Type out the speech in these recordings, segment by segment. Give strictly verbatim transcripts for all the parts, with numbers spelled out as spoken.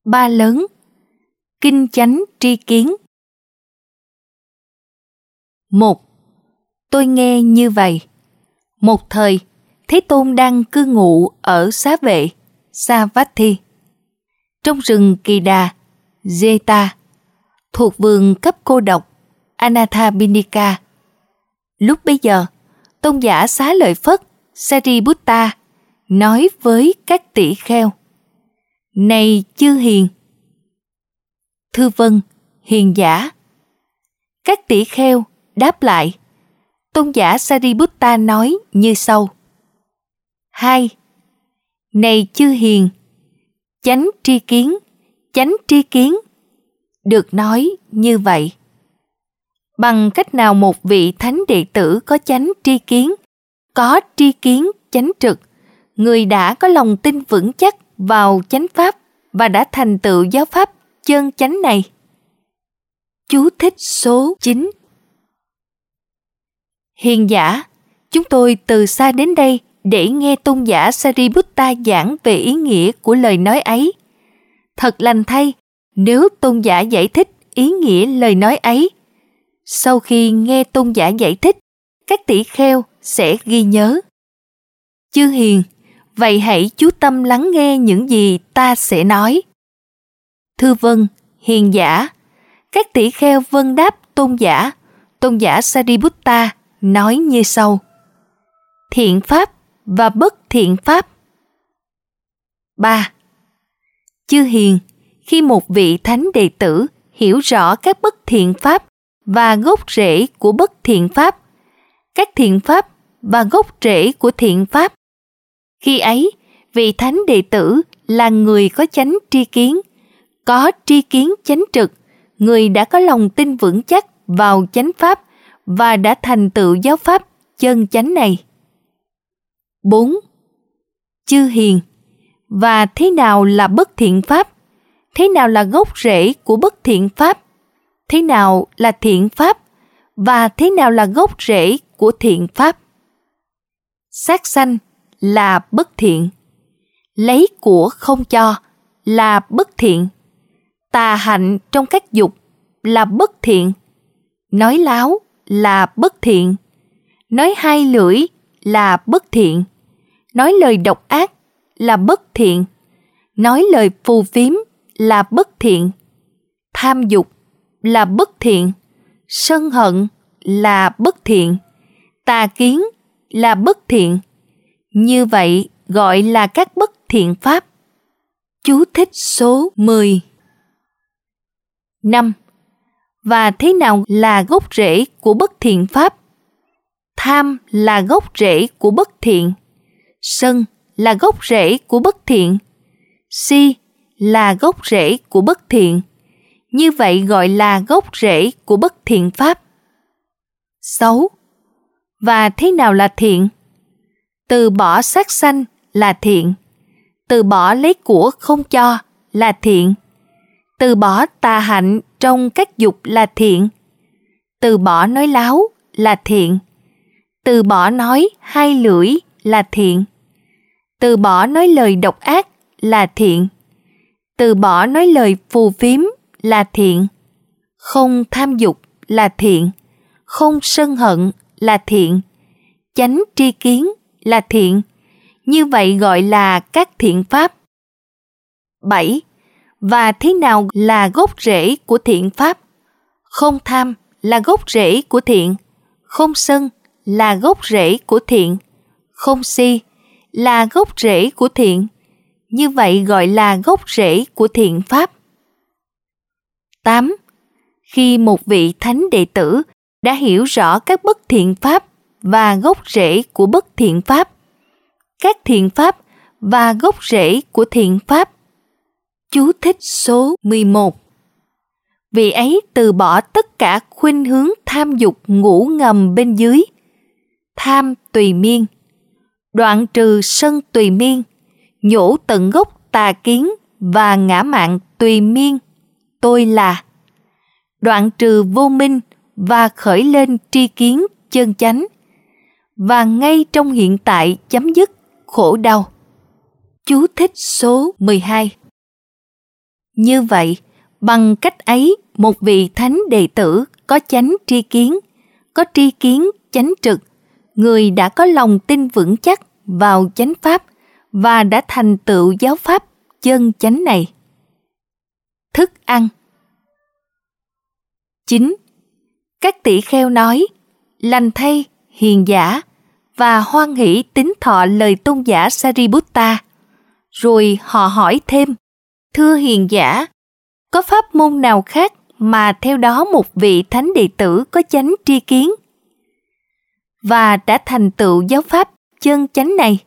Ba lớn. Kinh chánh tri kiến. Một. Tôi nghe như vậy. Một thời, Thế Tôn đang cư ngụ ở Xá Vệ, Savatthi, trong rừng Kỳ Đà, Jeta, thuộc vườn cấp cô độc, Anathapindika. Lúc bấy giờ, tôn giả Xá Lợi Phất, Sariputta, nói với các tỷ kheo: Này chư hiền! Thưa vâng, hiền giả. Các tỷ kheo đáp lại. Tôn giả Sariputta nói như sau: Hai. Này chư hiền! Chánh tri kiến, chánh tri kiến. Được nói như vậy. Bằng cách nào một vị thánh đệ tử có chánh tri kiến, có tri kiến chánh trực, người đã có lòng tin vững chắc vào chánh pháp và đã thành tựu giáo pháp chân chánh này? Chú thích số chín. Hiền giả, chúng tôi từ xa đến đây để nghe tôn giả Sariputta giảng về ý nghĩa của lời nói ấy. Thật lành thay, nếu tôn giả giải thích ý nghĩa lời nói ấy. Sau khi nghe tôn giả giải thích, các tỷ kheo sẽ ghi nhớ. Chư hiền, vậy hãy chú tâm lắng nghe những gì ta sẽ nói. Thưa vâng, hiền giả. Các tỷ kheo vâng đáp tôn giả. Tôn giả Sariputta nói như sau: Thiện pháp và bất thiện pháp. Ba. Chư hiền, khi một vị thánh đệ tử hiểu rõ các bất thiện pháp và gốc rễ của bất thiện pháp, các thiện pháp và gốc rễ của thiện pháp, khi ấy, vị thánh đệ tử là người có chánh tri kiến, có tri kiến chánh trực, người đã có lòng tin vững chắc vào chánh pháp và đã thành tựu giáo pháp chân chánh này. Bốn. Chư hiền, và thế nào là bất thiện pháp? Thế nào là gốc rễ của bất thiện pháp? Thế nào là thiện pháp? Và thế nào là gốc rễ của thiện pháp? Sát sanh là bất thiện. Lấy của không cho là bất thiện. Tà hạnh trong các dục là bất thiện. Nói láo là bất thiện. Nói hai lưỡi là bất thiện. Nói lời độc ác là bất thiện. Nói lời phù phiếm là bất thiện. Tham dục là bất thiện. Sân hận là bất thiện. Tà kiến là bất thiện. Như vậy gọi là các bất thiện pháp. Chú thích số mười. Năm. Và thế nào là gốc rễ của bất thiện pháp? Tham là gốc rễ của bất thiện. Sân là gốc rễ của bất thiện. Si là gốc rễ của bất thiện. Như vậy gọi là gốc rễ của bất thiện pháp. Sáu. Và thế nào là thiện? Từ bỏ sát sanh là thiện. Từ bỏ lấy của không cho là thiện. Từ bỏ tà hạnh trong các dục là thiện. Từ bỏ nói láo là thiện. Từ bỏ nói hai lưỡi là thiện. Từ bỏ nói lời độc ác là thiện. Từ bỏ nói lời phù phiếm là thiện. Không tham dục là thiện. Không sân hận là thiện. Chánh tri kiến là thiện. Như vậy gọi là các thiện pháp. Bảy. Và thế nào là gốc rễ của thiện pháp? Không tham là gốc rễ của thiện. Không sân là gốc rễ của thiện. Không si là gốc rễ của thiện. Như vậy gọi là gốc rễ của thiện pháp. Tám. Khi một vị thánh đệ tử đã hiểu rõ các bất thiện pháp và gốc rễ của bất thiện pháp, các thiện pháp và gốc rễ của thiện pháp. Chú thích số mười một. Vị ấy từ bỏ tất cả khuynh hướng tham dục ngủ ngầm bên dưới. Tham tùy miên. Đoạn trừ sân tùy miên. Nhổ tận gốc tà kiến và ngã mạn tùy miên. Tôi là. Đoạn trừ vô minh và khởi lên tri kiến chân chánh. Và ngay trong hiện tại chấm dứt khổ đau. Chú thích số mười hai. Như vậy, bằng cách ấy, một vị thánh đệ tử có chánh tri kiến, có tri kiến chánh trực, người đã có lòng tin vững chắc vào chánh pháp và đã thành tựu giáo pháp chân chánh này. Thức ăn. chín. Các tỷ kheo nói, lành thay, hiền giả, và hoan hỷ tín thọ lời tôn giả Sariputta. Rồi họ hỏi thêm, thưa hiền giả, có pháp môn nào khác mà theo đó một vị thánh đệ tử có chánh tri kiến và đã thành tựu giáo pháp chân chánh này?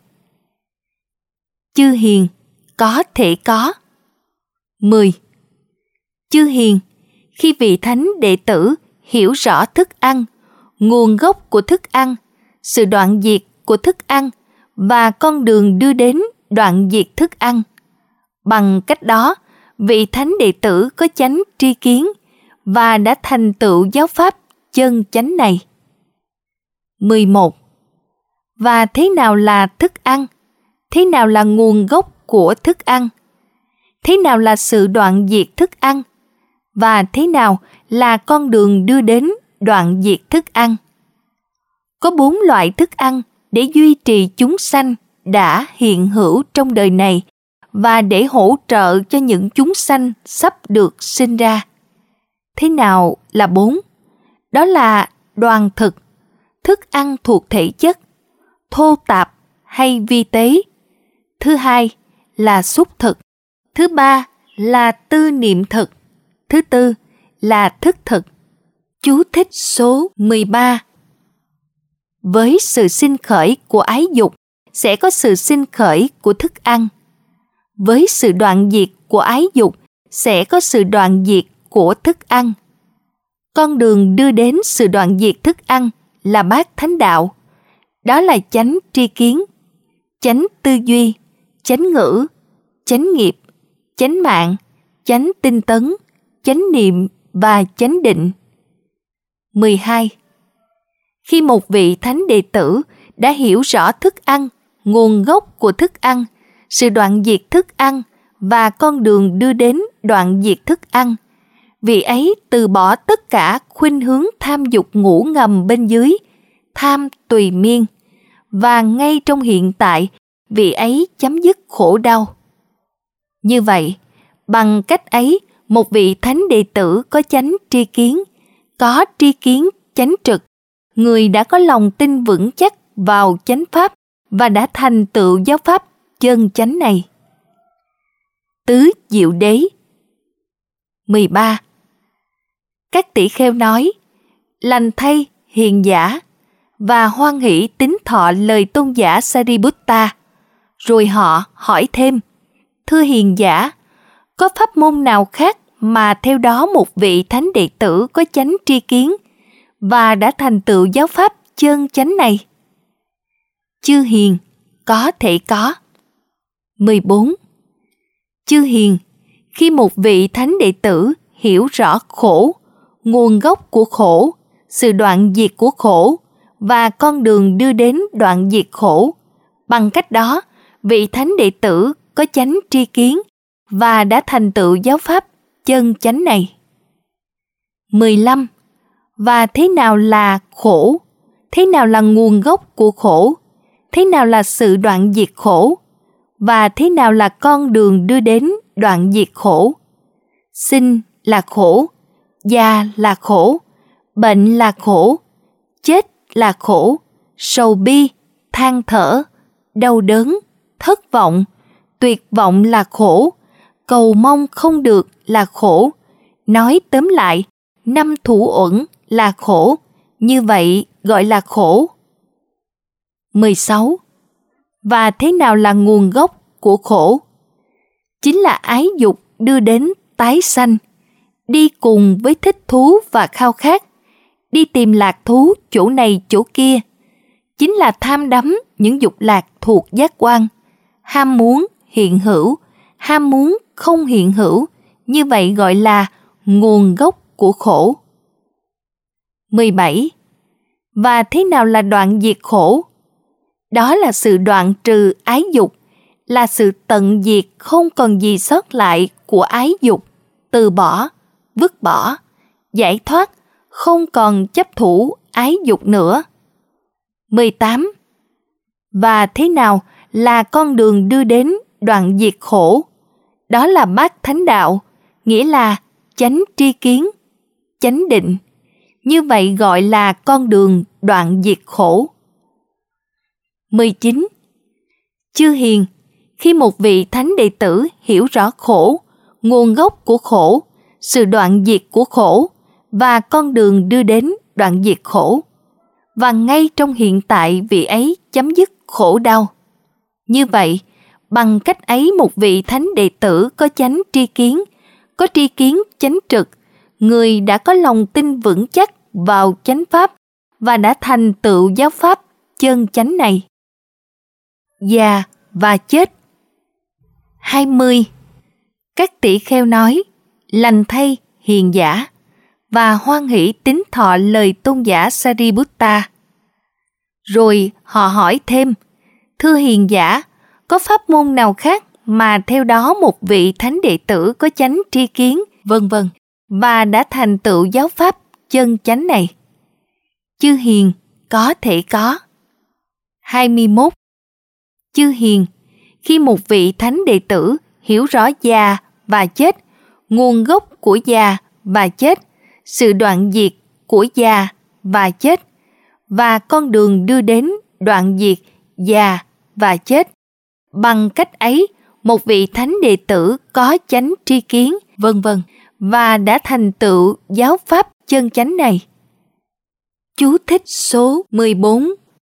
Chư hiền, có thể có. mười. Chư hiền, khi vị thánh đệ tử hiểu rõ thức ăn, nguồn gốc của thức ăn, sự đoạn diệt của thức ăn và con đường đưa đến đoạn diệt thức ăn, bằng cách đó, vị thánh đệ tử có chánh tri kiến và đã thành tựu giáo pháp chân chánh này. mười một. Và thế nào là thức ăn? Thế nào là nguồn gốc của thức ăn? Thế nào là sự đoạn diệt thức ăn? Và thế nào là con đường đưa đến đoạn diệt thức ăn? Có bốn loại thức ăn để duy trì chúng sanh đã hiện hữu trong đời này và để hỗ trợ cho những chúng sanh sắp được sinh ra. Thế nào là bốn? Đó là đoàn thực, thức ăn thuộc thể chất, thô tạp hay vi tế. Thứ hai là xúc thực. Thứ ba là tư niệm thực. Thứ tư là thức thực. Chú thích số mười ba. Với sự sinh khởi của ái dục sẽ có sự sinh khởi của thức ăn. Với sự đoạn diệt của ái dục sẽ có sự đoạn diệt của thức ăn. Con đường đưa đến sự đoạn diệt thức ăn là bát thánh đạo. Đó là chánh tri kiến, chánh tư duy, chánh ngữ, chánh nghiệp, chánh mạng, chánh tinh tấn, chánh niệm và chánh định. mười hai. Khi một vị thánh đệ tử đã hiểu rõ thức ăn, nguồn gốc của thức ăn, sự đoạn diệt thức ăn và con đường đưa đến đoạn diệt thức ăn, vị ấy từ bỏ tất cả khuynh hướng tham dục ngủ ngầm bên dưới, tham tùy miên, và ngay trong hiện tại, vị ấy chấm dứt khổ đau. Như vậy, bằng cách ấy, một vị thánh đệ tử có chánh tri kiến, có tri kiến chánh trực, người đã có lòng tin vững chắc vào chánh pháp và đã thành tựu giáo pháp chân chánh này. Tứ diệu đế. mười ba. Các tỷ kheo nói, lành thay, hiền giả, và hoan hỷ tín thọ lời tôn giả Sariputta. Rồi họ hỏi thêm, thưa hiền giả, có pháp môn nào khác mà theo đó một vị thánh đệ tử có chánh tri kiến và đã thành tựu giáo pháp chân chánh này? Chư hiền, có thể có. mười bốn. Chư hiền, khi một vị thánh đệ tử hiểu rõ khổ, nguồn gốc của khổ, sự đoạn diệt của khổ và con đường đưa đến đoạn diệt khổ, bằng cách đó, vị thánh đệ tử có chánh tri kiến và đã thành tựu giáo pháp chân chánh này. mười lăm. Và thế nào là khổ? Thế nào là nguồn gốc của khổ? Thế nào là sự đoạn diệt khổ? Và thế nào là con đường đưa đến đoạn diệt khổ? Sinh là khổ, già là khổ, bệnh là khổ, chết là khổ, sầu bi, than thở, đau đớn, thất vọng, tuyệt vọng là khổ, cầu mong không được là khổ. Nói tóm lại, năm thủ uẩn là khổ, như vậy gọi là khổ. mười sáu. Và thế nào là nguồn gốc của khổ? Chính là ái dục đưa đến tái sanh, đi cùng với thích thú và khao khát, đi tìm lạc thú chỗ này chỗ kia. Chính là tham đắm những dục lạc thuộc giác quan, ham muốn hiện hữu, ham muốn không hiện hữu, như vậy gọi là nguồn gốc của khổ. mười bảy. Và thế nào là đoạn diệt khổ? Đó là sự đoạn trừ ái dục, là sự tận diệt không còn gì sót lại của ái dục, từ bỏ, vứt bỏ, giải thoát, không còn chấp thủ ái dục nữa. mười tám. Và thế nào là con đường đưa đến đoạn diệt khổ? Đó là bát thánh đạo, nghĩa là chánh tri kiến, chánh định. Như vậy gọi là con đường đoạn diệt khổ. mười chín. Chư hiền, khi một vị thánh đệ tử hiểu rõ khổ, nguồn gốc của khổ, sự đoạn diệt của khổ và con đường đưa đến đoạn diệt khổ, và ngay trong hiện tại vị ấy chấm dứt khổ đau. Như vậy, bằng cách ấy một vị thánh đệ tử có chánh tri kiến, có tri kiến chánh trực, người đã có lòng tin vững chắc vào chánh pháp và đã thành tựu giáo pháp chân chánh này. Già và chết. hai mươi. Các tỷ kheo nói, lành thay hiền giả, và hoan hỷ tín thọ lời tôn giả Sariputta. Rồi họ hỏi thêm, thưa hiền giả, có pháp môn nào khác mà theo đó một vị thánh đệ tử có chánh tri kiến, vân vân, và đã thành tựu giáo pháp chân chánh này? Chư hiền, có thể có. hai mươi mốt. Chư hiền, khi một vị thánh đệ tử hiểu rõ già và chết, nguồn gốc của già và chết, sự đoạn diệt của già và chết, và con đường đưa đến đoạn diệt già và chết, bằng cách ấy một vị thánh đệ tử có chánh tri kiến, vân vân, và đã thành tựu giáo pháp chân chánh này. Chú thích số mười bốn.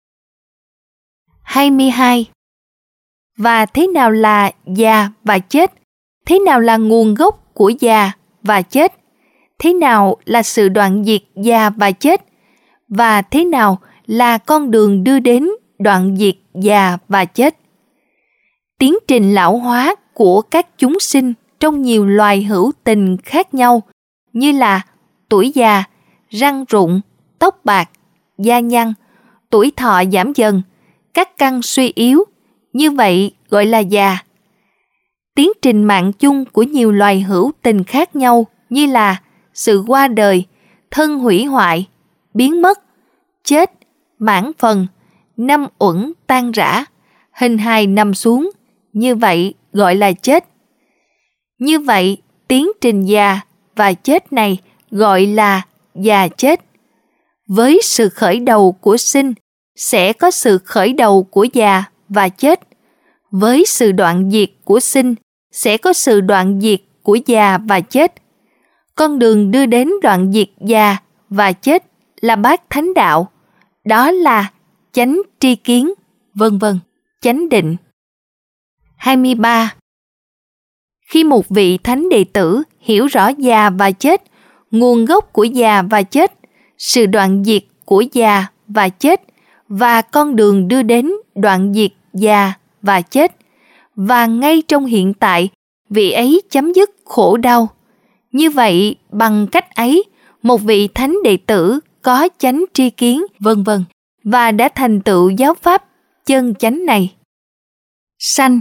hai mươi hai. Và thế nào là già và chết? Thế nào là nguồn gốc của già và chết? Thế nào là sự đoạn diệt già và chết? Và thế nào là con đường đưa đến đoạn diệt già và chết? Tiến trình lão hóa của các chúng sinh trong nhiều loài hữu tình khác nhau, như là tuổi già, răng rụng, tóc bạc, da nhăn, tuổi thọ giảm dần, các căn suy yếu, như vậy gọi là già. Tiến trình mạng chung của nhiều loài hữu tình khác nhau, như là sự qua đời, thân hủy hoại, biến mất, chết, mãn phần, năm uẩn tan rã, hình hài nằm xuống, như vậy gọi là chết. Như vậy, tiến trình già và chết này gọi là già chết. Với sự khởi đầu của sinh, sẽ có sự khởi đầu của già và chết. Với sự đoạn diệt của sinh, sẽ có sự đoạn diệt của già và chết. Con đường đưa đến đoạn diệt già và chết là bát thánh đạo. Đó là chánh tri kiến, vân vân, chánh định. hai mươi ba. Khi một vị thánh đệ tử hiểu rõ già và chết, nguồn gốc của già và chết, sự đoạn diệt của già và chết, và con đường đưa đến đoạn diệt già và chết, và ngay trong hiện tại, vị ấy chấm dứt khổ đau. Như vậy, bằng cách ấy, một vị thánh đệ tử có chánh tri kiến, vân vân, và đã thành tựu giáo pháp chân chánh này. Sanh.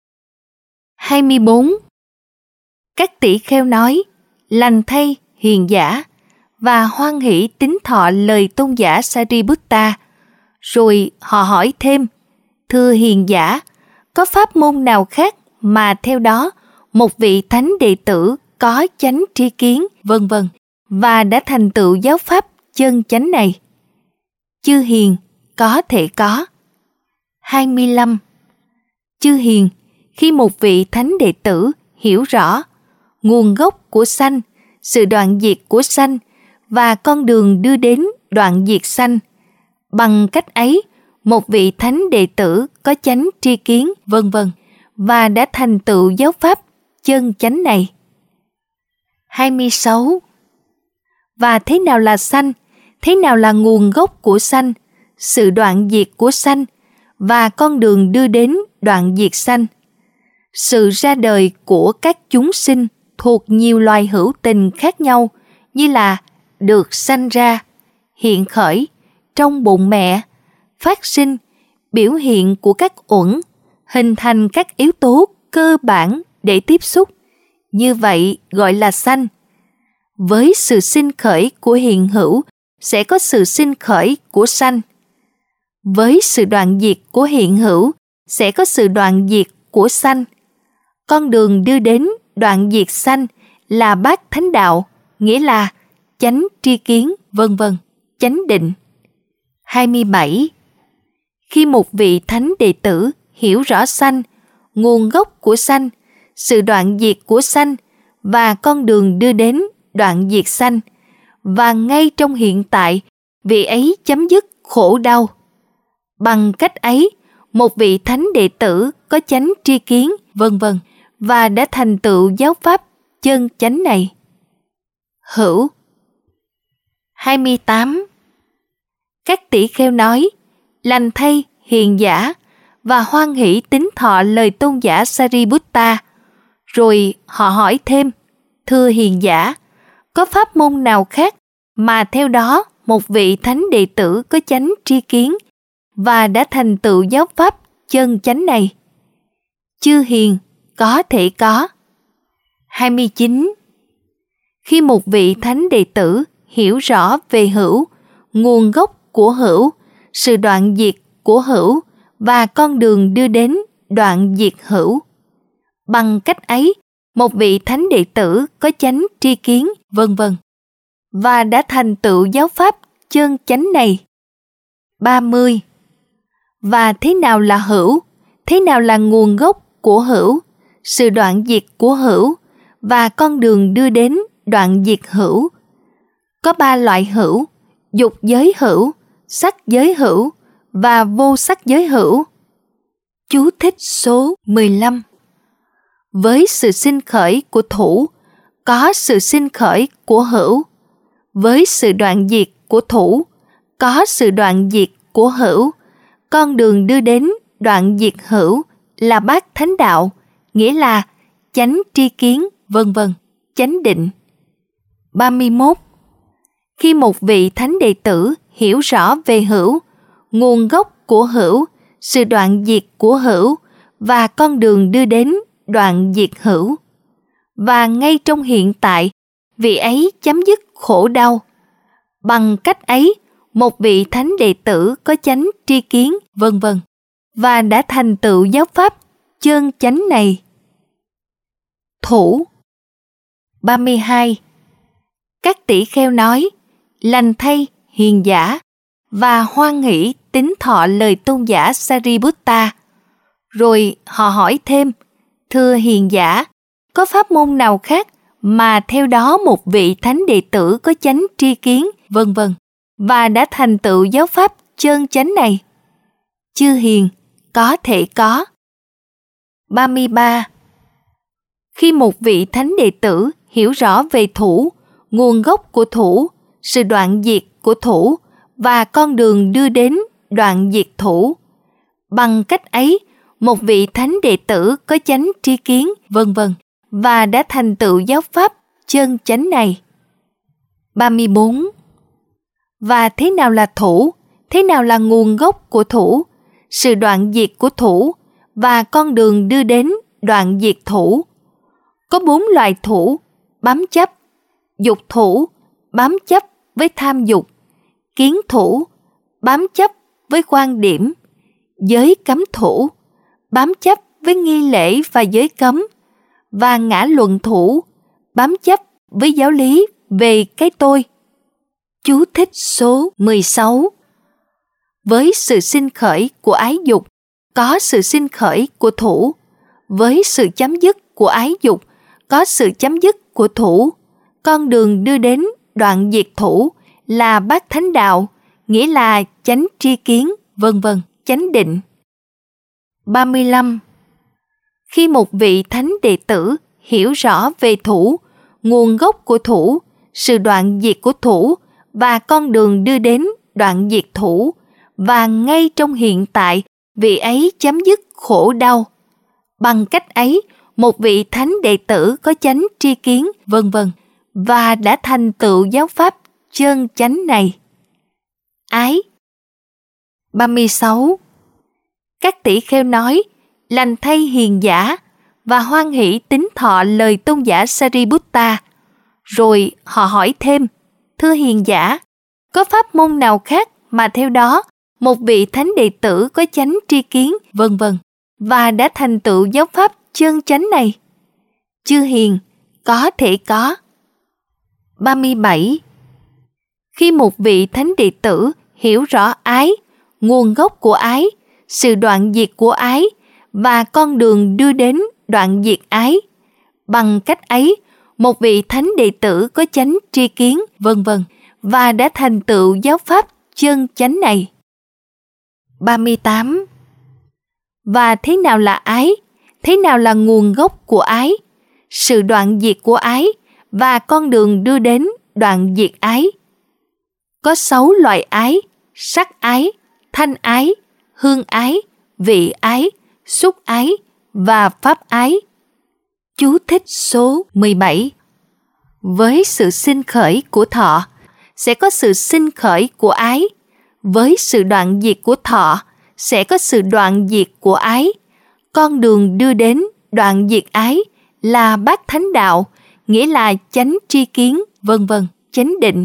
hai mươi bốn. Các tỷ kheo nói, lành thay hiền giả, và hoan hỷ tín thọ lời tôn giả Sariputta. Rồi họ hỏi thêm, thưa hiền giả, có pháp môn nào khác mà theo đó một vị thánh đệ tử có chánh tri kiến, vân vân, và đã thành tựu giáo pháp chân chánh này? Chư hiền, có thể có. hai mươi lăm. Chư hiền, khi một vị thánh đệ tử hiểu rõ nguồn gốc của sanh, sự đoạn diệt của sanh, và con đường đưa đến đoạn diệt sanh, bằng cách ấy, một vị thánh đệ tử có chánh tri kiến, vân vân, và đã thành tựu giáo pháp chân chánh này. hai mươi sáu. Và thế nào là sanh? Thế nào là nguồn gốc của sanh, sự đoạn diệt của sanh, và con đường đưa đến đoạn diệt sanh? Sự ra đời của các chúng sinh thuộc nhiều loài hữu tình khác nhau, như là được sanh ra, hiện khởi, trong bụng mẹ, phát sinh, biểu hiện của các uẩn, hình thành các yếu tố cơ bản để tiếp xúc, như vậy gọi là sanh. Với sự sinh khởi của hiện hữu sẽ có sự sinh khởi của sanh. Với sự đoạn diệt của hiện hữu sẽ có sự đoạn diệt của sanh. Con đường đưa đến đoạn diệt sanh là bát thánh đạo, nghĩa là chánh tri kiến, vân vân, chánh định. hai mươi bảy. Khi một vị thánh đệ tử hiểu rõ sanh, nguồn gốc của sanh, sự đoạn diệt của sanh và con đường đưa đến đoạn diệt sanh, và ngay trong hiện tại, vị ấy chấm dứt khổ đau. Bằng cách ấy, một vị thánh đệ tử có chánh tri kiến, vân vân, và đã thành tựu giáo pháp chân chánh này. Hữu. hai mươi tám. Các tỷ kheo nói, lành thay, hiền giả, và hoan hỷ tín thọ lời tôn giả Sariputta. Rồi họ hỏi thêm, thưa hiền giả, có pháp môn nào khác mà theo đó một vị thánh đệ tử có chánh tri kiến và đã thành tựu giáo pháp chân chánh này? Chư hiền, có thể có. hai mươi chín. Khi một vị thánh đệ tử hiểu rõ về hữu, nguồn gốc của hữu, sự đoạn diệt của hữu và con đường đưa đến đoạn diệt hữu, bằng cách ấy, một vị thánh đệ tử có chánh tri kiến, vân vân, và đã thành tựu giáo pháp chân chánh này. ba mươi. Và thế nào là hữu? Thế nào là nguồn gốc của hữu, sự đoạn diệt của hữu và con đường đưa đến đoạn diệt hữu? Có ba loại hữu: dục giới hữu, sắc giới hữu và vô sắc giới hữu. Chú thích số mười lăm. Với sự sinh khởi của thủ, có sự sinh khởi của hữu. Với sự đoạn diệt của thủ, có sự đoạn diệt của hữu. Con đường đưa đến đoạn diệt hữu là bát thánh đạo, nghĩa là chánh tri kiến, vân vân, chánh định. ba mươi mốt. Khi một vị thánh đệ tử hiểu rõ về hữu, nguồn gốc của hữu, sự đoạn diệt của hữu và con đường đưa đến đoạn diệt hữu, và ngay trong hiện tại, vị ấy chấm dứt khổ đau. Bằng cách ấy, một vị thánh đệ tử có chánh tri kiến, vân vân, và đã thành tựu giáo pháp chân chánh này. Thủ. ba mươi hai. Các tỷ kheo nói, lành thay, hiền giả, và hoan hỷ tín thọ lời tôn giả Sariputta. Rồi họ hỏi thêm, thưa hiền giả, có pháp môn nào khác mà theo đó một vị thánh đệ tử có chánh tri kiến, vân vân, và đã thành tựu giáo pháp chân chánh này? Chư hiền, có thể có. ba mươi ba. Khi một vị thánh đệ tử hiểu rõ về thủ, nguồn gốc của thủ, sự đoạn diệt của thủ và con đường đưa đến đoạn diệt thủ, bằng cách ấy, một vị thánh đệ tử có chánh tri kiến, vân vân, và đã thành tựu giáo pháp chân chánh này. ba mươi bốn. Và thế nào là thủ? Thế nào là nguồn gốc của thủ, sự đoạn diệt của thủ và con đường đưa đến đoạn diệt thủ? Có bốn loại thủ: bám chấp, dục thủ, bám chấp với tham dục, kiến thủ, bám chấp với quan điểm, giới cấm thủ, bám chấp với nghi lễ và giới cấm, và ngã luận thủ, bám chấp với giáo lý về cái tôi. Chú thích số mười sáu. Với sự sinh khởi của ái dục, có sự sinh khởi của thủ. Với sự chấm dứt của ái dục, có sự chấm dứt của thủ. Con đường đưa đến đoạn diệt thủ là bát thánh đạo, nghĩa là chánh tri kiến, vân vân, chánh định. ba mươi lăm. Khi một vị thánh đệ tử hiểu rõ về thủ, nguồn gốc của thủ, sự đoạn diệt của thủ và con đường đưa đến đoạn diệt thủ, và ngay trong hiện tại, vị ấy chấm dứt khổ đau. Bằng cách ấy, một vị thánh đệ tử có chánh tri kiến, vân vân, và đã thành tựu giáo pháp chân chánh này. Ái. ba mươi sáu. Các tỷ kheo nói, lành thay hiền giả và hoan hỷ tín thọ lời tôn giả Sariputta. Rồi họ hỏi thêm, thưa hiền giả, có pháp môn nào khác mà theo đó một vị thánh đệ tử có chánh tri kiến, vân vân, và đã thành tựu giáo pháp chân chánh này? Chư hiền, có thể có. ba mươi bảy. Khi một vị thánh đệ tử hiểu rõ ái, nguồn gốc của ái, sự đoạn diệt của ái và con đường đưa đến đoạn diệt ái, bằng cách ấy, một vị thánh đệ tử có chánh tri kiến, vân vân, và đã thành tựu giáo pháp chân chánh này. ba mươi tám. Và thế nào là ái? Thế nào là nguồn gốc của ái? Sự đoạn diệt của ái và con đường đưa đến đoạn diệt ái. Có sáu loại ái: sắc ái, thanh ái, hương ái, vị ái, xúc ái và pháp ái. Chú thích số mười bảy. Với sự sinh khởi của thọ, sẽ có sự sinh khởi của ái. Với sự đoạn diệt của thọ, sẽ có sự đoạn diệt của ái. Con đường đưa đến đoạn diệt ái là bát thánh đạo, nghĩa là chánh tri kiến, vân vân, chánh định.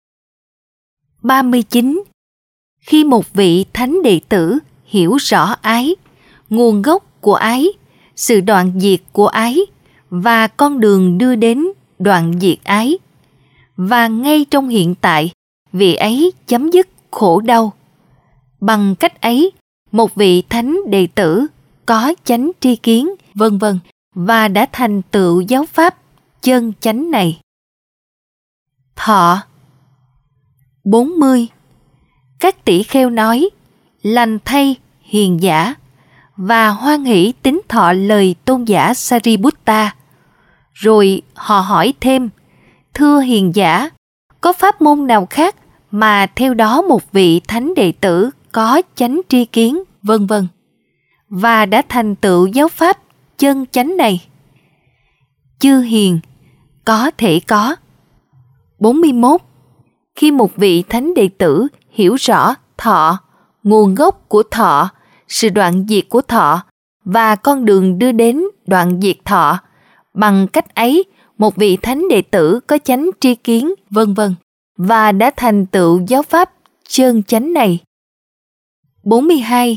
ba mươi chín. Khi một vị thánh đệ tử hiểu rõ ái, nguồn gốc của ái, sự đoạn diệt của ái và con đường đưa đến đoạn diệt ái, và ngay trong hiện tại, vị ấy chấm dứt khổ đau. Bằng cách ấy, một vị thánh đệ tử có chánh tri kiến, vân vân, và đã thành tựu giáo pháp chân chánh này. Thọ. bốn mươi. Các tỷ kheo nói, lành thay hiền giả và hoan hỷ tín thọ lời tôn giả Sariputta. Rồi họ hỏi thêm, thưa hiền giả, có pháp môn nào khác mà theo đó một vị thánh đệ tử có chánh tri kiến, vân vân, và đã thành tựu giáo pháp chân chánh này? Chư hiền, có thể có. bốn mươi mốt. Khi một vị thánh đệ tử hiểu rõ thọ, nguồn gốc của thọ, sự đoạn diệt của thọ và con đường đưa đến đoạn diệt thọ, bằng cách ấy, một vị thánh đệ tử có chánh tri kiến, vân vân, và đã thành tựu giáo pháp chân chánh này. bốn mươi hai.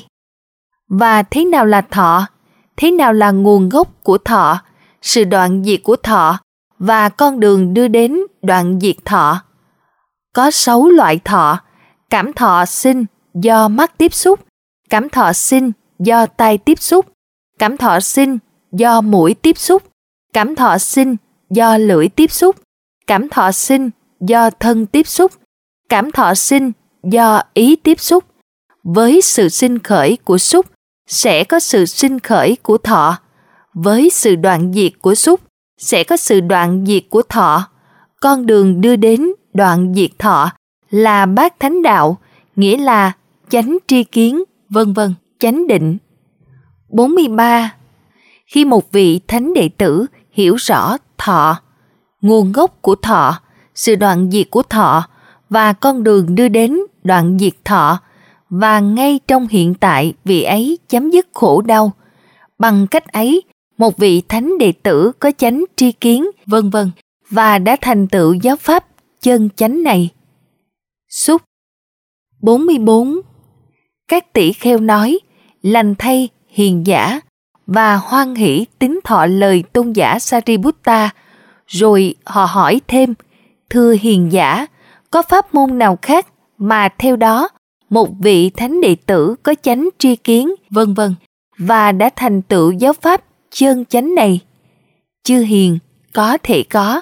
Và thế nào là thọ? Thế nào là nguồn gốc của thọ, sự đoạn diệt của thọ và con đường đưa đến đoạn diệt thọ? Có sáu loại thọ: cảm thọ sinh do mắt tiếp xúc, cảm thọ sinh do tai tiếp xúc, cảm thọ sinh do mũi tiếp xúc, cảm thọ sinh do lưỡi tiếp xúc, cảm thọ sinh do thân tiếp xúc, cảm thọ sinh do ý tiếp xúc. Với sự sinh khởi của xúc, sẽ có sự sinh khởi của thọ. Với sự đoạn diệt của xúc, sẽ có sự đoạn diệt của thọ. Con đường đưa đến đoạn diệt thọ là bát thánh đạo, nghĩa là chánh tri kiến, vân vân, chánh định. bốn mươi ba. Khi một vị thánh đệ tử hiểu rõ thọ, nguồn gốc của thọ, sự đoạn diệt của thọ và con đường đưa đến đoạn diệt thọ, và ngay trong hiện tại vị ấy chấm dứt khổ đau, bằng cách ấy, một vị thánh đệ tử có chánh tri kiến, vân vân, và đã thành tựu giáo pháp chân chánh này. Xúc. bốn mươi bốn. Các tỷ kheo nói, lành thay hiền giả và hoan hỷ tín thọ lời tôn giả Sariputta. Rồi họ hỏi thêm, thưa hiền giả, có pháp môn nào khác mà theo đó một vị thánh đệ tử có chánh tri kiến, vân vân, và đã thành tựu giáo pháp chân chánh này? Chư hiền, có thể có.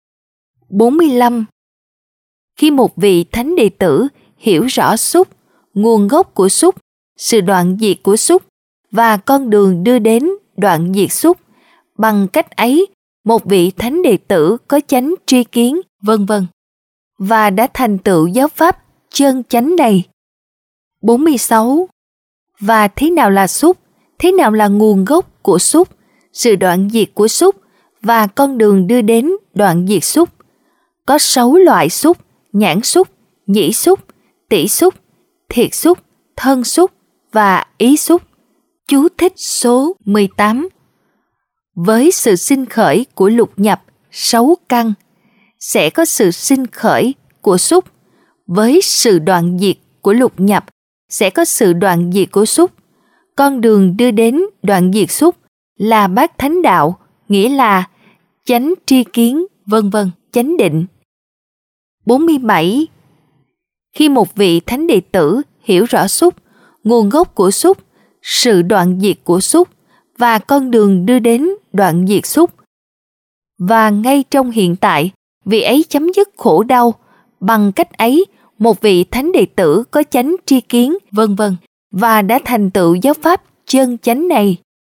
bốn mươi lăm. Khi một vị thánh đệ tử hiểu rõ xúc, nguồn gốc của xúc, sự đoạn diệt của xúc và con đường đưa đến đoạn diệt xúc, bằng cách ấy, một vị thánh đệ tử có chánh tri kiến, vân vân, và đã thành tựu giáo pháp chân chánh này. bốn mươi sáu. Và thế nào là xúc? Thế nào là nguồn gốc của xúc, sự đoạn diệt của xúc và con đường đưa đến đoạn diệt xúc? Có sáu loại xúc: nhãn xúc, nhĩ xúc, tỷ xúc, thiệt xúc, thân xúc và ý xúc. Chú thích số mười tám. Với sự sinh khởi của lục nhập sáu căn, sẽ có sự sinh khởi của xúc. Với sự đoạn diệt của lục nhập, sẽ có sự đoạn diệt của xúc. Con đường đưa đến đoạn diệt xúc là bát thánh đạo, nghĩa là chánh tri kiến, vân vân, chánh định. bốn mươi bảy. Khi một vị thánh đệ tử hiểu rõ xúc, nguồn gốc của xúc, sự đoạn diệt của xúc và con đường đưa đến đoạn diệt xúc, và ngay trong hiện tại, vị ấy chấm dứt khổ đau, bằng cách ấy, một vị thánh đệ tử có chánh tri kiến, vân vân, và đã thành tựu giáo pháp chân chánh này.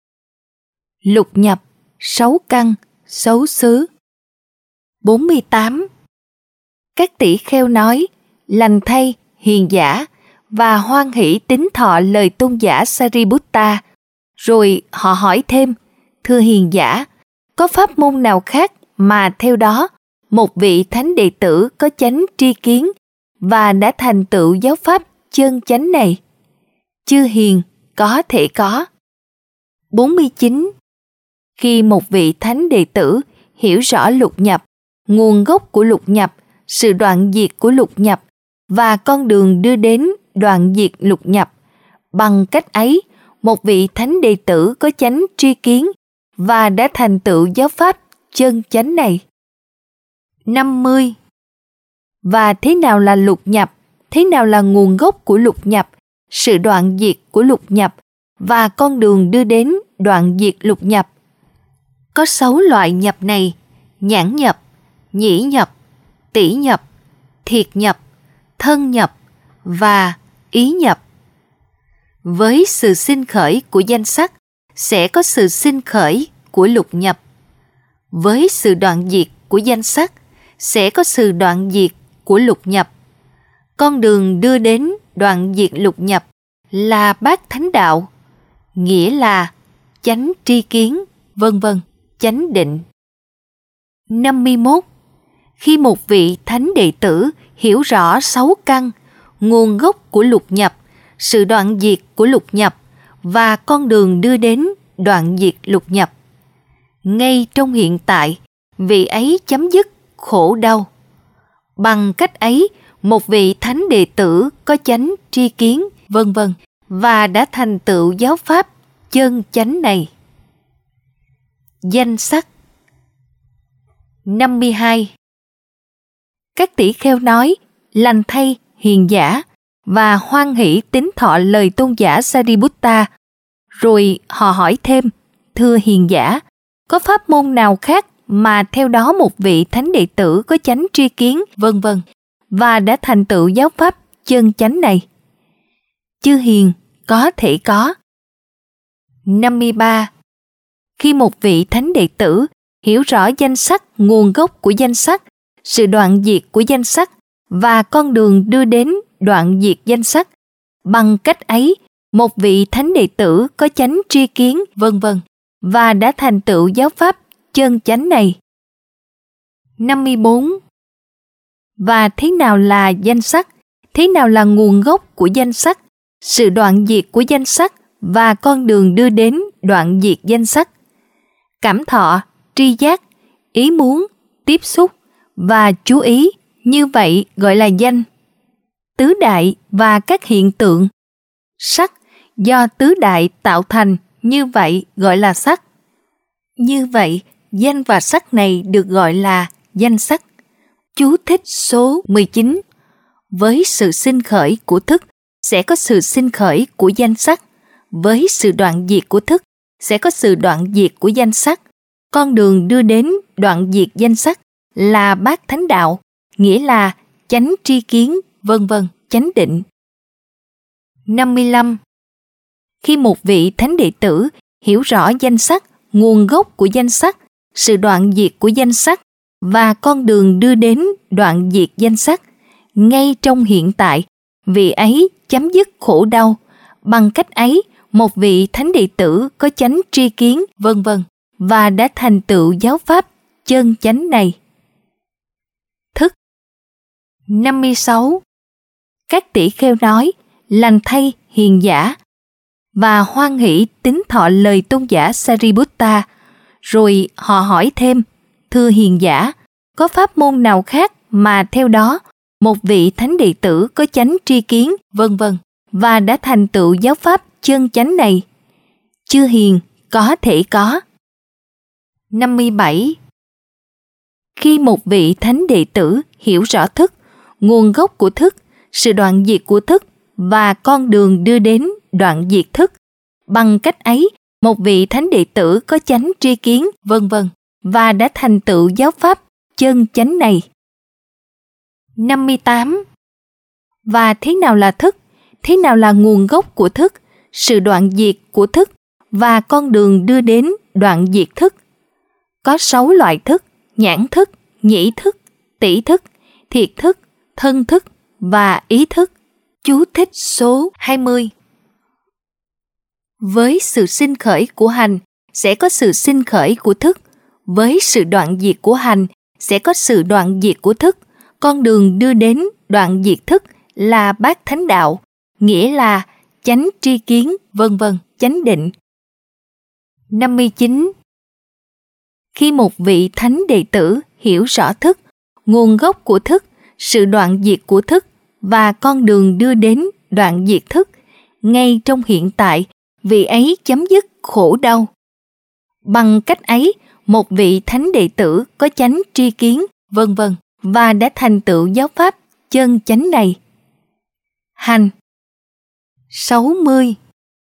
Lục nhập, sáu căn, sáu xứ. bốn mươi tám. Các tỷ kheo nói, lành thay, hiền giả, và hoan hỷ tín thọ lời tôn giả Sariputta. Rồi họ hỏi thêm, thưa hiền giả, có pháp môn nào khác mà theo đó một vị thánh đệ tử có chánh tri kiến và đã thành tựu giáo pháp chân chánh này? Chư hiền, có thể có. bốn mươi chín. Khi một vị thánh đệ tử hiểu rõ lục nhập, nguồn gốc của lục nhập, sự đoạn diệt của lục nhập và con đường đưa đến đoạn diệt lục nhập, bằng cách ấy, một vị thánh đệ tử có chánh tri kiến và đã thành tựu giáo pháp chân chánh này. năm mươi. Và thế nào là lục nhập? Thế nào là nguồn gốc của lục nhập, sự đoạn diệt của lục nhập và con đường đưa đến đoạn diệt lục nhập? Có sáu loại nhập này: nhãn nhập, nhĩ nhập, tỷ nhập, thiệt nhập, thân nhập và ý nhập. Với sự sinh khởi của danh sắc, sẽ có sự sinh khởi của lục nhập. Với sự đoạn diệt của danh sắc, sẽ có sự đoạn diệt của lục nhập. Con đường đưa đến đoạn diệt lục nhập là bát thánh đạo, nghĩa là chánh tri kiến, vân vân, chánh định. năm mươi mốt. Khi một vị thánh đệ tử hiểu rõ sáu căn, nguồn gốc của lục nhập, sự đoạn diệt của lục nhập và con đường đưa đến đoạn diệt lục nhập, ngay trong hiện tại, vị ấy chấm dứt khổ đau. Bằng cách ấy, một vị thánh đệ tử có chánh tri kiến, vân vân, và đã thành tựu giáo pháp chân chánh này. Danh sắc. năm mươi hai. Các tỷ kheo nói, lành thay, hiền giả, và hoan hỷ tín thọ lời tôn giả Sariputta. Rồi họ hỏi thêm, thưa hiền giả, có pháp môn nào khác mà theo đó một vị thánh đệ tử có chánh tri kiến, vân vân, và đã thành tựu giáo pháp chân chánh này? Chư hiền, có thể có. năm mươi ba. Khi một vị thánh đệ tử hiểu rõ danh sắc, nguồn gốc của danh sắc, sự đoạn diệt của danh sắc và con đường đưa đến đoạn diệt danh sắc, bằng cách ấy, một vị thánh đệ tử có chánh tri kiến, vân vân, và đã thành tựu giáo pháp chân chánh này. năm mươi bốn. Và thế nào là danh sắc? Thế nào là nguồn gốc của danh sắc, sự đoạn diệt của danh sắc và con đường đưa đến đoạn diệt danh sắc? Cảm thọ, tri giác, ý muốn, tiếp xúc và chú ý, như vậy gọi là danh. Tứ đại và các hiện tượng. Sắc do tứ đại tạo thành, như vậy gọi là sắc. Như vậy, danh và sắc này được gọi là danh sắc. Chú thích số mười chín. Với sự sinh khởi của thức, sẽ có sự sinh khởi của danh sắc. Với sự đoạn diệt của thức, sẽ có sự đoạn diệt của danh sắc. Con đường đưa đến đoạn diệt danh sắc là bát thánh đạo, nghĩa là chánh tri kiến, vân vân, chánh định. năm mươi lăm. Khi một vị thánh đệ tử hiểu rõ danh sắc, nguồn gốc của danh sắc, sự đoạn diệt của danh sắc và con đường đưa đến đoạn diệt danh sắc, ngay trong hiện tại, vị ấy chấm dứt khổ đau. Bằng cách ấy, một vị thánh đệ tử có chánh tri kiến, vân vân, và đã thành tựu giáo pháp chân chánh này. Thức. năm mươi sáu. Các tỷ kheo nói, lành thay, hiền giả, và hoan hỷ tín thọ lời tôn giả Sariputta. Rồi họ hỏi thêm, thưa hiền giả, có pháp môn nào khác mà theo đó một vị thánh đệ tử có chánh tri kiến, vân vân, và đã thành tựu giáo pháp chân chánh này? Chư hiền, có thể có. năm mươi bảy. Khi một vị thánh đệ tử hiểu rõ thức, nguồn gốc của thức, sự đoạn diệt của thức và con đường đưa đến đoạn diệt thức, bằng cách ấy, một vị thánh đệ tử có chánh tri kiến, vân vân, và đã thành tựu giáo pháp chân chánh này. năm mươi tám. Và thế nào là thức? Thế nào là nguồn gốc của thức, sự đoạn diệt của thức và con đường đưa đến đoạn diệt thức? Có sáu loại thức: nhãn thức, nhĩ thức, tỷ thức, thiệt thức, thân thức và ý thức. Chú thích số hai mươi. Với sự sinh khởi của hành sẽ có sự sinh khởi của thức, với sự đoạn diệt của hành sẽ có sự đoạn diệt của thức. Con đường đưa đến đoạn diệt thức là bát thánh đạo, nghĩa là chánh tri kiến, vân vân, chánh định. năm mươi chín. Khi một vị thánh đệ tử hiểu rõ thức, nguồn gốc của thức, sự đoạn diệt của thức và con đường đưa đến đoạn diệt thức, ngay trong hiện tại, vị ấy chấm dứt khổ đau. Bằng cách ấy, một vị thánh đệ tử có chánh tri kiến, vân vân, và đã thành tựu giáo pháp chân chánh này. Hành. sáu mươi.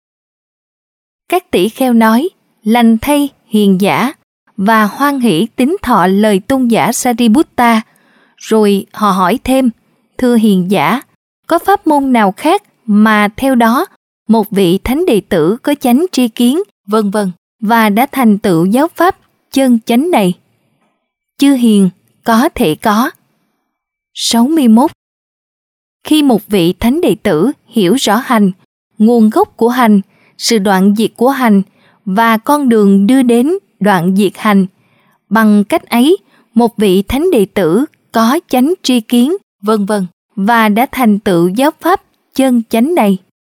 Các tỷ kheo nói, lành thay hiền giả, và hoan hỷ tín thọ lời tôn giả Sariputta. Rồi họ hỏi thêm, thưa hiền giả, có pháp môn nào khác mà theo đó một vị thánh đệ tử có chánh tri kiến, vân vân, và đã thành tựu giáo pháp chân chánh này? Chư hiền, có thể có. sáu mươi mốt. Khi một vị thánh đệ tử hiểu rõ hành, nguồn gốc của hành, sự đoạn diệt của hành và con đường đưa đến đoạn diệt hành, bằng cách ấy, một vị thánh đệ tử có chánh tri kiến, vân vân, và đã thành tựu giáo pháp chân chánh này.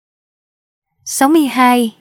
sáu mươi hai.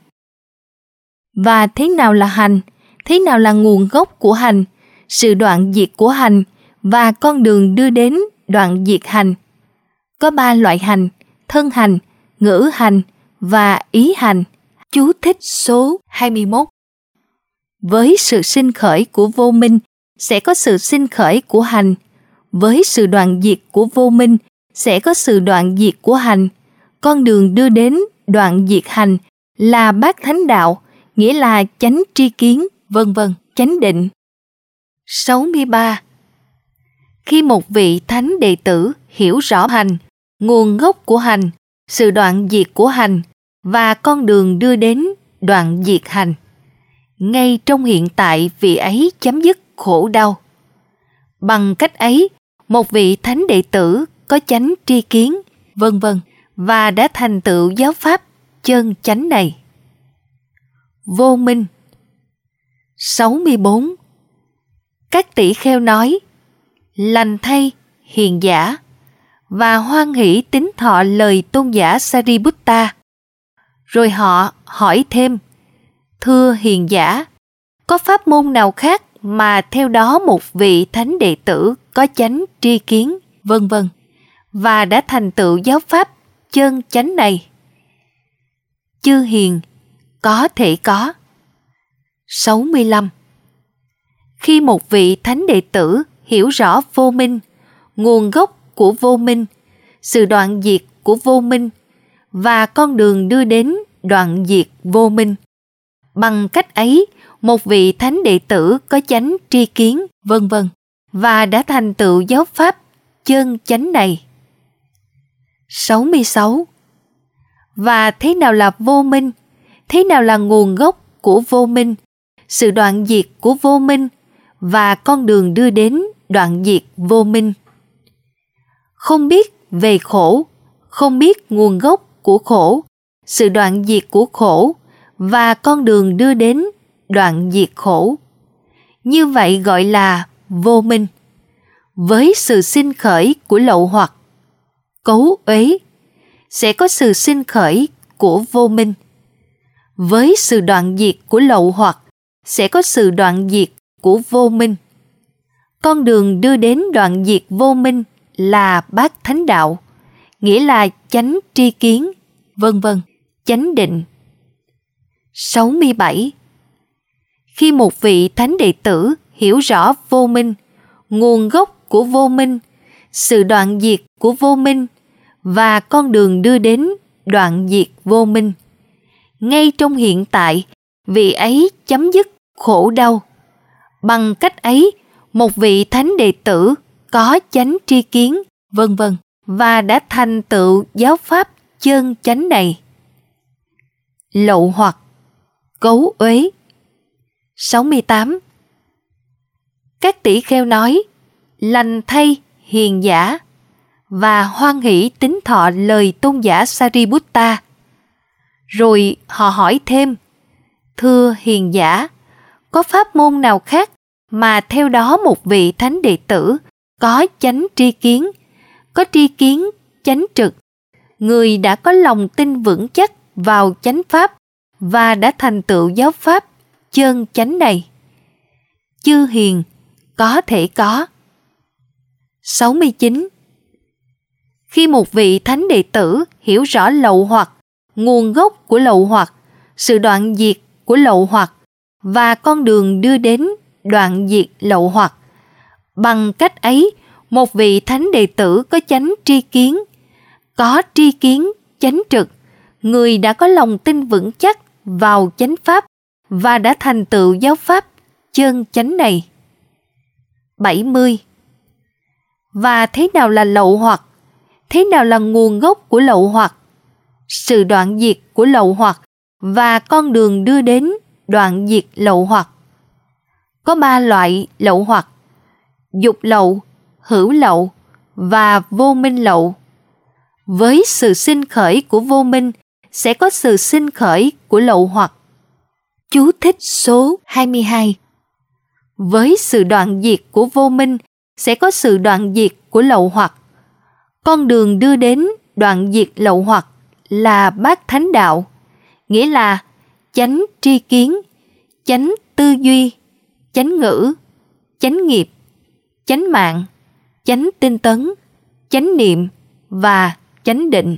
Và thế nào là hành? Thế nào là nguồn gốc của hành, sự đoạn diệt của hành và con đường đưa đến đoạn diệt hành? Có ba loại hành: thân hành, ngữ hành và ý hành. Chú thích số hai mươi mốt. Với sự sinh khởi của vô minh sẽ có sự sinh khởi của hành. Với sự đoạn diệt của vô minh sẽ có sự đoạn diệt của hành. Con đường đưa đến đoạn diệt hành là bát thánh đạo, nghĩa là chánh tri kiến, vân vân, chánh định. sáu mươi ba. Khi một vị thánh đệ tử hiểu rõ hành, nguồn gốc của hành, sự đoạn diệt của hành và con đường đưa đến đoạn diệt hành, ngay trong hiện tại vị ấy chấm dứt khổ đau. Bằng cách ấy, một vị thánh đệ tử có chánh tri kiến, vân vân, và đã thành tựu giáo pháp chân chánh này. Vô minh. sáu mươi bốn. Các tỷ kheo nói, lành thay hiền giả, và hoan hỷ tín thọ lời tôn giả Sariputta. Rồi họ hỏi thêm, thưa hiền giả, có pháp môn nào khác mà theo đó một vị thánh đệ tử có chánh tri kiến, vân vân, và đã thành tựu giáo pháp chân chánh này? Chư hiền, có thể có. sáu mươi lăm. Khi một vị thánh đệ tử hiểu rõ vô minh, nguồn gốc của vô minh, sự đoạn diệt của vô minh và con đường đưa đến đoạn diệt vô minh, bằng cách ấy, một vị thánh đệ tử có chánh tri kiến, vân vân, và đã thành tựu giáo pháp chân chánh này. sáu mươi sáu. Và thế nào là vô minh? Thế nào là nguồn gốc của vô minh, sự đoạn diệt của vô minh và con đường đưa đến đoạn diệt vô minh? Không biết về khổ, không biết nguồn gốc của khổ, sự đoạn diệt của khổ và con đường đưa đến đoạn diệt khổ. Như vậy gọi là vô minh. Với sự sinh khởi của lậu hoặc, cấu uế, sẽ có sự sinh khởi của vô minh. Với sự đoạn diệt của lậu hoặc sẽ có sự đoạn diệt của vô minh. Con đường đưa đến đoạn diệt vô minh là bát thánh đạo, nghĩa là chánh tri kiến, vân vân, chánh định. sáu mươi bảy. Khi một vị thánh đệ tử hiểu rõ vô minh, nguồn gốc của vô minh, sự đoạn diệt của vô minh và con đường đưa đến đoạn diệt vô minh, ngay trong hiện tại, vị ấy chấm dứt khổ đau. Bằng cách ấy, một vị thánh đệ tử có chánh tri kiến, vân vân, và đã thành tựu giáo pháp chân chánh này. Lậu hoặc, cấu uế. sáu mươi tám. Các tỷ kheo nói, lành thay hiền giả, và hoan hỷ tín thọ lời tôn giả Sariputta. Rồi họ hỏi thêm, thưa hiền giả, có pháp môn nào khác mà theo đó một vị thánh đệ tử có chánh tri kiến, có tri kiến chánh trực, người đã có lòng tin vững chắc vào chánh pháp và đã thành tựu giáo pháp chân chánh này? Chư hiền, có thể có. sáu mươi chín. Khi một vị thánh đệ tử hiểu rõ lậu hoặc, nguồn gốc của lậu hoặc, sự đoạn diệt của lậu hoặc và con đường đưa đến đoạn diệt lậu hoặc, bằng cách ấy, một vị thánh đệ tử có chánh tri kiến, có tri kiến chánh trực, người đã có lòng tin vững chắc vào chánh pháp và đã thành tựu giáo pháp chân chánh này. bảy mươi. Và thế nào là lậu hoặc? Thế nào là nguồn gốc của lậu hoặc? Sự đoạn diệt của lậu hoặc và con đường đưa đến đoạn diệt lậu hoặc. Có ba loại lậu hoặc: dục lậu, hữu lậu và vô minh lậu. Với sự sinh khởi của vô minh sẽ có sự sinh khởi của lậu hoặc. Chú thích số hai mươi hai. Với sự đoạn diệt của vô minh sẽ có sự đoạn diệt của lậu hoặc. Con đường đưa đến đoạn diệt lậu hoặc là bát thánh đạo, nghĩa là chánh tri kiến, chánh tư duy, chánh ngữ, chánh nghiệp, chánh mạng, chánh tinh tấn, chánh niệm và chánh định.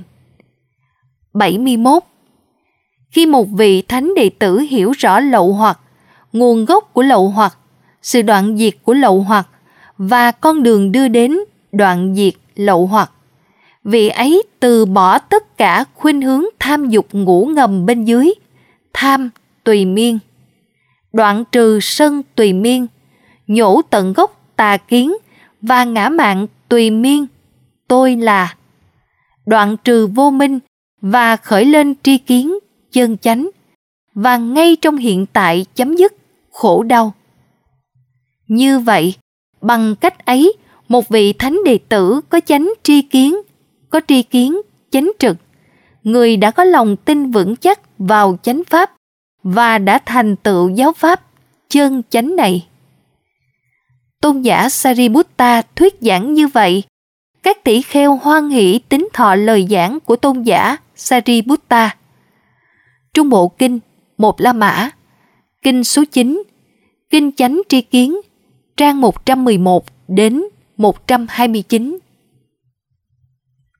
bảy mươi mốt. Khi một vị thánh đệ tử hiểu rõ lậu hoặc, nguồn gốc của lậu hoặc, sự đoạn diệt của lậu hoặc và con đường đưa đến đoạn diệt lậu hoặc, vị ấy từ bỏ tất cả khuynh hướng tham dục ngủ ngầm bên dưới, tham tùy miên, đoạn trừ sân tùy miên, nhổ tận gốc tà kiến và ngã mạn tùy miên, tôi là, đoạn trừ vô minh và khởi lên tri kiến chân chánh, và ngay trong hiện tại chấm dứt khổ đau. Như vậy, bằng cách ấy, một vị thánh đệ tử có chánh tri kiến, có tri kiến chánh trực, người đã có lòng tin vững chắc vào chánh pháp và đã thành tựu giáo pháp chân chánh này. Tôn giả Sariputta thuyết giảng như vậy, các tỷ kheo hoan hỷ tín thọ lời giảng của tôn giả Sariputta. Trung bộ kinh Một La Mã, kinh số chín, kinh chánh tri kiến, trang một trăm mười một đến một trăm hai mươi chín.